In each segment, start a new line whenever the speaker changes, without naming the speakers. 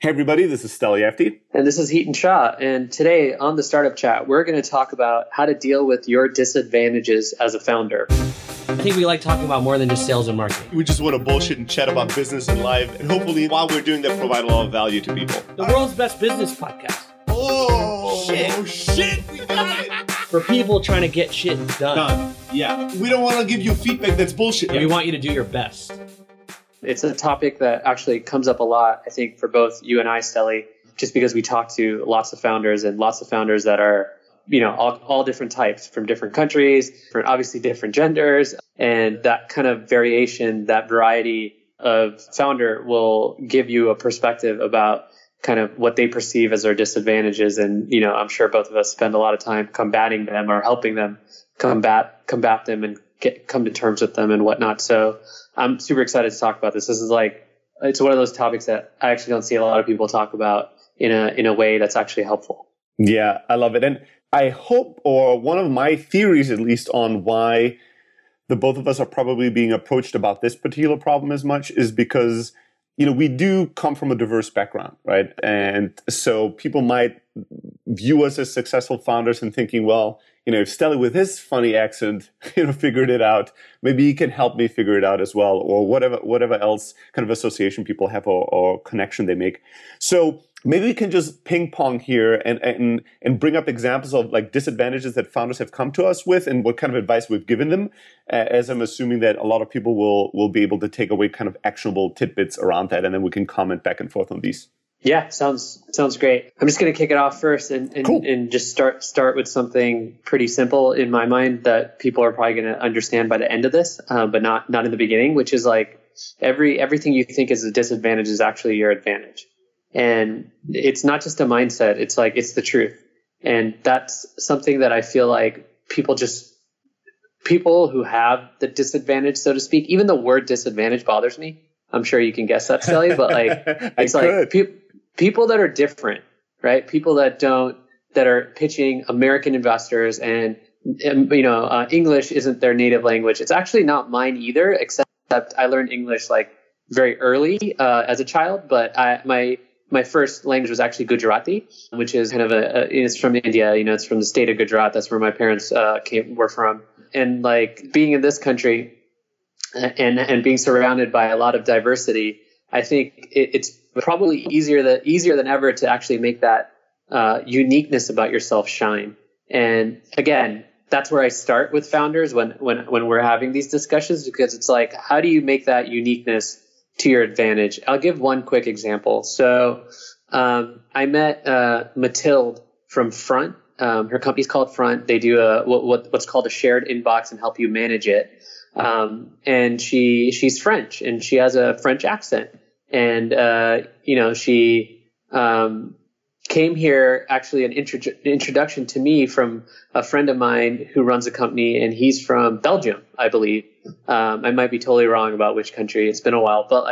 Hey everybody, this is Stella Yafty.
And this is Heaton Shah. And today on the Startup Chat, we're going to talk about how to deal with your disadvantages as a founder.
I think we like talking about more than just sales and marketing.
We just want to bullshit and chat about business and life. And hopefully, while we're doing that, provide a lot of value to people.
The world's best business podcast.
Oh, shit. We got it.
For people trying to get shit done.
Yeah. We don't want to give you feedback that's bullshit.
Yeah, we want you to do your best.
It's a topic that actually comes up a lot, I think, for both you and I, Stelly, just because we talk to lots of founders that are, all different types from different countries, from obviously different genders. And that kind of variation, that variety of founder will give you a perspective about kind of what they perceive as their disadvantages. And, I'm sure both of us spend a lot of time combating them or helping them combat them and come to terms with them and whatnot. So I'm super excited to talk about this. This is it's one of those topics that I actually don't see a lot of people talk about in a way that's actually helpful.
Yeah, I love it. And I hope, or one of my theories at least, on why the both of us are probably being approached about this particular problem as much is because, we do come from a diverse background, right? And so people might view us as successful founders and thinking, well, if Stelly with his funny accent, figured it out, maybe he can help me figure it out as well, or whatever else kind of association people have or connection they make. So maybe we can just ping pong here and bring up examples of like disadvantages that founders have come to us with and what kind of advice we've given them, as I'm assuming that a lot of people will be able to take away kind of actionable tidbits around that, and then we can comment back and forth on these.
Yeah, sounds great. I'm just going to kick it off first
Cool.
and just start with something pretty simple in my mind that people are probably going to understand by the end of this, but not in the beginning, which is like everything you think is a disadvantage is actually your advantage. And it's not just a mindset. It's the truth. And that's something that I feel like people who have the disadvantage, so to speak, even the word disadvantage bothers me. I'm sure you can guess that, Stelly, but people that are different, right? People that are pitching American investors and English isn't their native language. It's actually not mine either, except I learned English very early as a child, but my first language was actually Gujarati, which is kind of it's from India, it's from the state of Gujarat. That's where my parents were from. And being in this country and being surrounded by a lot of diversity, I think it's probably easier than ever to actually make that uniqueness about yourself shine. And again, that's where I start with founders when we're having these discussions, because it's how do you make that uniqueness to your advantage? I'll give one quick example. So I met Mathilde from Front. Her company's called Front. They do what's called a shared inbox and help you manage it. And she's French and she has a French accent. And, she came here, actually an introduction to me from a friend of mine who runs a company, and he's from Belgium, I believe. I might be totally wrong about which country. It's been a while, but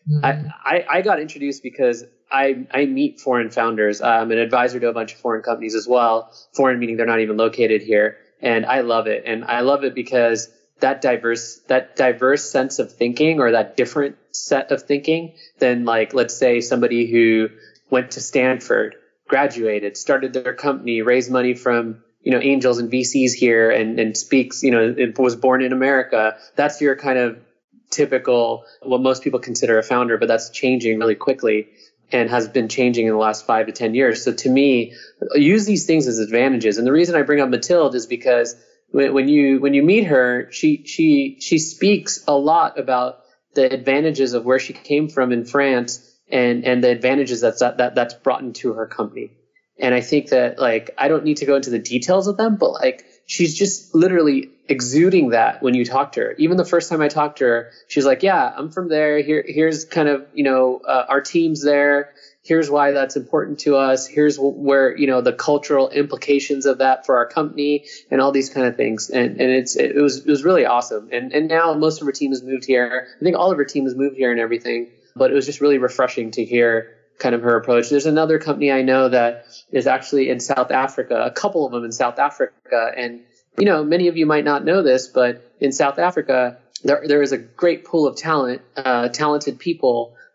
I got introduced because I meet foreign founders. I'm an advisor to a bunch of foreign companies as well. Foreign meaning they're not even located here. And I love it. And I love it because that diverse sense of thinking, or that different set of thinking than let's say somebody who went to Stanford, graduated, started their company, raised money from, angels and VCs here and speaks, was born in America. That's your kind of typical, what most people consider a founder, but that's changing really quickly and has been changing in the last 5 to 10 years. So to me, use these things as advantages. And the reason I bring up Mathilde is because when you meet her, she speaks a lot about the advantages of where she came from in France and the advantages that's brought into her company. And I think that I don't need to go into the details of them, but she's just literally exuding that when you talk to her. Even the first time I talked to her, she's like, yeah, I'm from there. Here's kind of, our team's there. Here's why that's important to us. Here's where, the cultural implications of that for our company and all these kind of things. And it was really awesome. And now most of her team has moved here. I think all of her team has moved here and everything, but it was just really refreshing to hear kind of her approach. There's another company I know that is actually in South Africa, a couple of them in South Africa. And, many of you might not know this, but in South Africa, there is a great pool of talented people.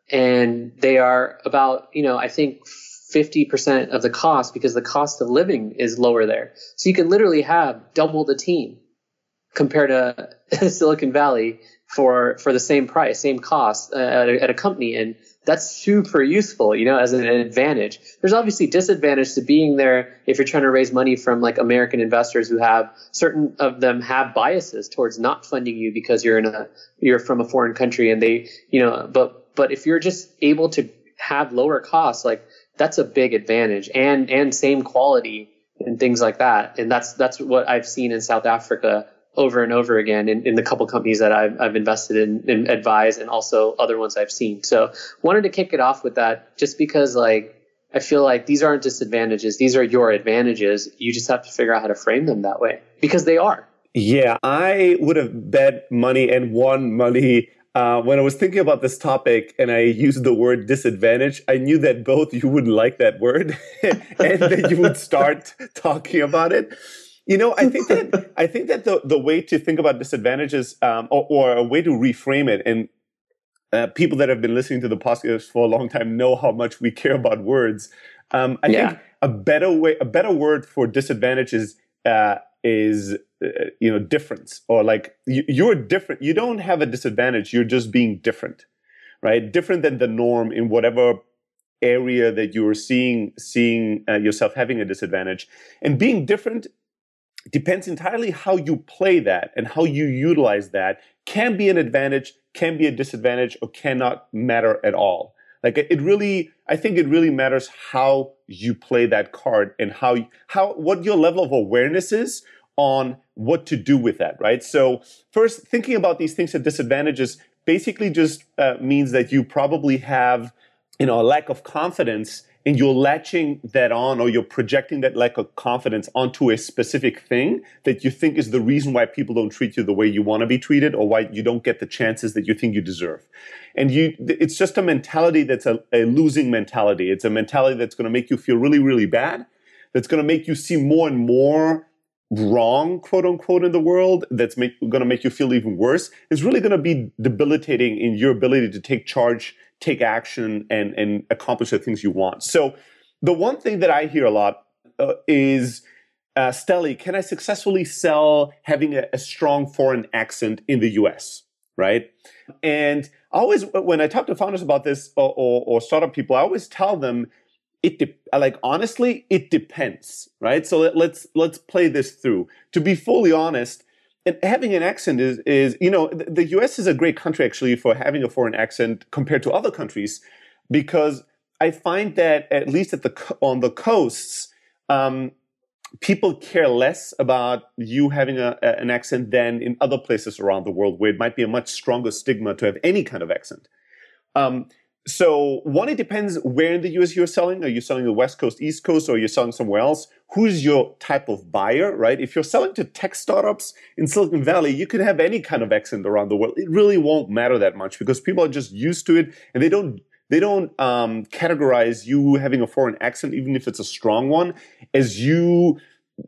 and they are about, I think 50% of the cost, because the cost of living is lower there. So you can literally have double the team compared to Silicon Valley for the same price, same cost at a company. And that's super useful, as an advantage. There's obviously disadvantage to being there if you're trying to raise money from like American investors who have, certain of them have biases towards not funding you because you're from a foreign country, and they, but if you're just able to have lower costs, like that's a big advantage, and same quality and things like that. And that's what I've seen in South Africa over and over again in the couple companies that I've invested in and advised, and also other ones I've seen. So wanted to kick it off with that, just because like I feel like these aren't disadvantages. These are your advantages. You just have to figure out how to frame them that way, because they are.
Yeah, I would have bet money and won money when I was thinking about this topic and I used the word disadvantage. I knew that both you wouldn't like that word and that you would start talking about it. I think that the way to think about disadvantages, or a way to reframe it, and people that have been listening to the podcast for a long time know how much we care about words. I think a better word for disadvantage is difference, or like you're different. You don't have a disadvantage. You're just being different, right? Different than the norm in whatever area that you are seeing yourself having a disadvantage, and being different depends entirely how you play that and how you utilize that. Can be an advantage, can be a disadvantage, or cannot matter at all. Like I think it really matters how you play that card, and what your level of awareness is on what to do with that, right? So first, thinking about these things at disadvantages basically just means that you probably have, a lack of confidence, and you're latching that on, or you're projecting that lack of confidence onto a specific thing that you think is the reason why people don't treat you the way you want to be treated, or why you don't get the chances that you think you deserve. And it's just a mentality that's a losing mentality. It's a mentality that's going to make you feel really, really bad. That's going to make you see more and more wrong, quote unquote, in the world. That's going to make you feel even worse. It's really going to be debilitating in your ability to take charge, take action, and accomplish the things you want. So the one thing that I hear a lot is, Stelly, can I successfully sell having a strong foreign accent in the US, right? And always, when I talk to founders about this, or startup people, I always tell them, honestly, it depends, right? So let's play this through. To be fully honest, and having an accent is the US is a great country actually for having a foreign accent compared to other countries, because I find that at least on the coasts, people care less about you having an accent than in other places around the world, where it might be a much stronger stigma to have any kind of accent. So one, it depends where in the US you're selling. Are you selling the West Coast, East Coast, or you're selling somewhere else? Who's your type of buyer, right? If you're selling to tech startups in Silicon Valley, you can have any kind of accent around the world. It really won't matter that much, because people are just used to it, and they don't categorize you having a foreign accent, even if it's a strong one, as you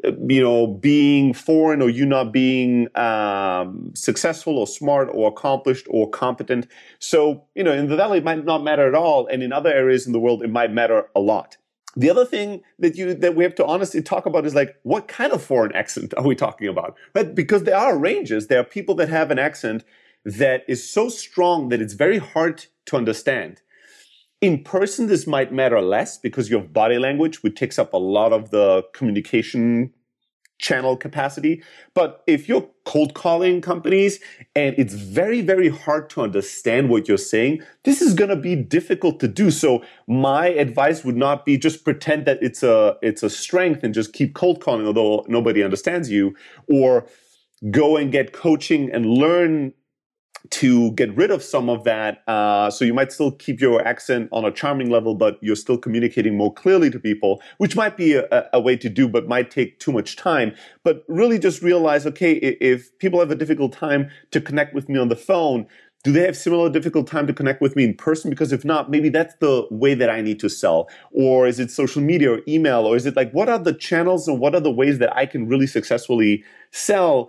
being foreign, or you not being successful or smart or accomplished or competent. So, in the Valley, it might not matter at all. And in other areas in the world, it might matter a lot. The other thing that we have to honestly talk about is, like, what kind of foreign accent are we talking about? Right? Because there are ranges. There are people that have an accent that is so strong that it's very hard to understand. In person, this might matter less because you have body language, which takes up a lot of the communication channel capacity. But if you're cold calling companies and it's very, very hard to understand what you're saying, this is going to be difficult to do. So my advice would not be just pretend that it's a strength and just keep cold calling, although nobody understands you, or go and get coaching and learn to get rid of some of that. So you might still keep your accent on a charming level, but you're still communicating more clearly to people, which might be a way to do, but might take too much time. But really just realize, okay, if people have a difficult time to connect with me on the phone, do they have similar difficult time to connect with me in person? Because if not, maybe that's the way that I need to sell. Or is it social media or email? Or is it like, what are the channels and what are the ways that I can really successfully sell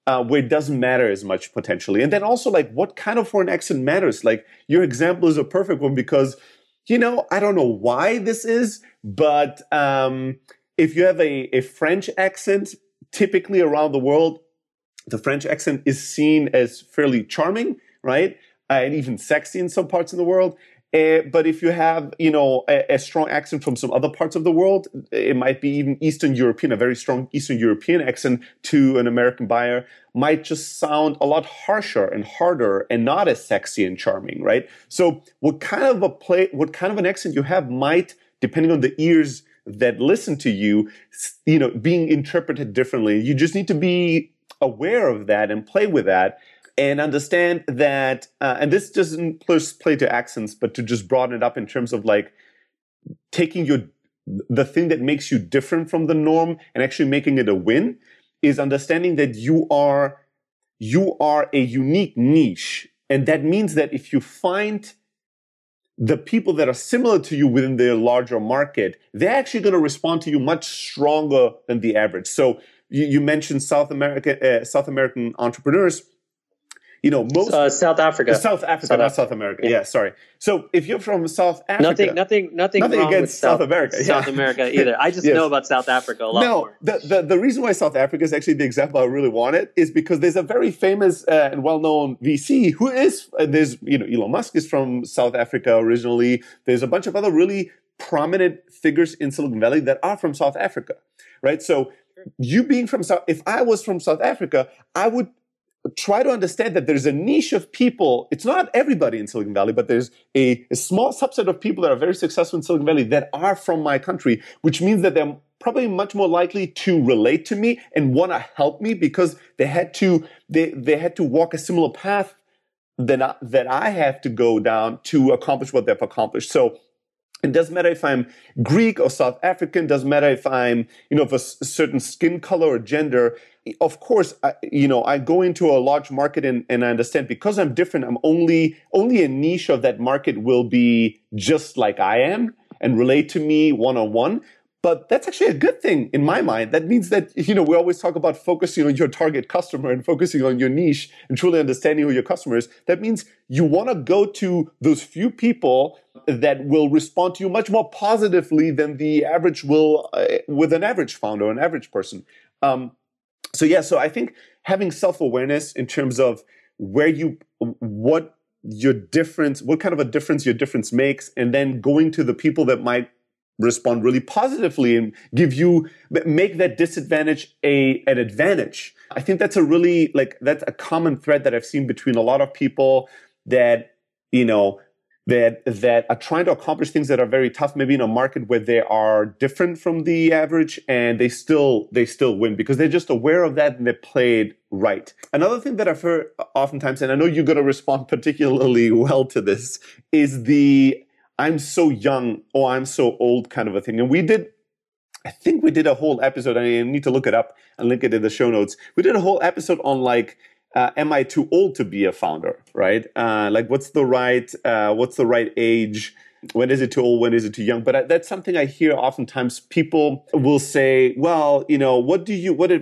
where it doesn't matter as much potentially. And then also like what kind of foreign accent matters? Like your example is a perfect one because, I don't know why this is, but if you have a French accent, typically around the world, the French accent is seen as fairly charming, right? And even sexy in some parts of the world. But if you have, a strong accent from some other parts of the world, it might be even Eastern European, a very strong Eastern European accent to an American buyer might just sound a lot harsher and harder and not as sexy and charming, right? So what kind of an accent you have might, depending on the ears that listen to you, being interpreted differently. You just need to be aware of that and play with that. And understand that, and this doesn't play to accents, but to just broaden it up in terms of like taking the thing that makes you different from the norm and actually making it a win, is understanding that you are a unique niche. And that means that if you find the people that are similar to you within the larger market, they're actually going to respond to you much stronger than the average. So you mentioned South American entrepreneurs. Most
South Africa.
South Africa, not South America. Yeah, sorry. So if you're from South Africa,
nothing wrong
against
with
South America. Yeah.
South America either. I just know about South Africa a lot more.
The reason why South Africa is actually the example I really wanted is because there's a very famous and well-known VC who is Elon Musk is from South Africa originally. There's a bunch of other really prominent figures in Silicon Valley that are from South Africa, right? So you being from if I was from South Africa, I would try to understand that there's a niche of people. It's not everybody in Silicon Valley, but there's a small subset of people that are very successful in Silicon Valley that are from my country, which means that they're probably much more likely to relate to me and want to help me because they had to walk a similar path that I have to go down to accomplish what they've accomplished. So it doesn't matter if I'm Greek or South African. Doesn't matter if I'm, of a certain skin color or gender. Of course, I go into a large market and I understand because I'm different. I'm only a niche of that market will be just like I am and relate to me one-on-one. But that's actually a good thing in my mind. That means that, we always talk about focusing on your target customer and focusing on your niche and truly understanding who your customer is. That means you want to go to those few people that will respond to you much more positively than the average will with an average founder, an average person. So I think having self-awareness in terms of what kind of a difference your difference makes, and then going to the people that might respond really positively and make that disadvantage an advantage. I think that's that's a common thread that I've seen between a lot of people that are trying to accomplish things that are very tough, maybe in a market where they are different from the average, and they still win because they're just aware of that and they played right. Another thing that I've heard oftentimes, and I know you're going to respond particularly well to this, is the I'm so young or I'm so old kind of a thing. And I think we did a whole episode, I need to look it up and link it in the show notes. We did a whole episode on am I too old to be a founder, right? What's the right age? When is it too old? When is it too young? But that's something I hear oftentimes. People will say, well, what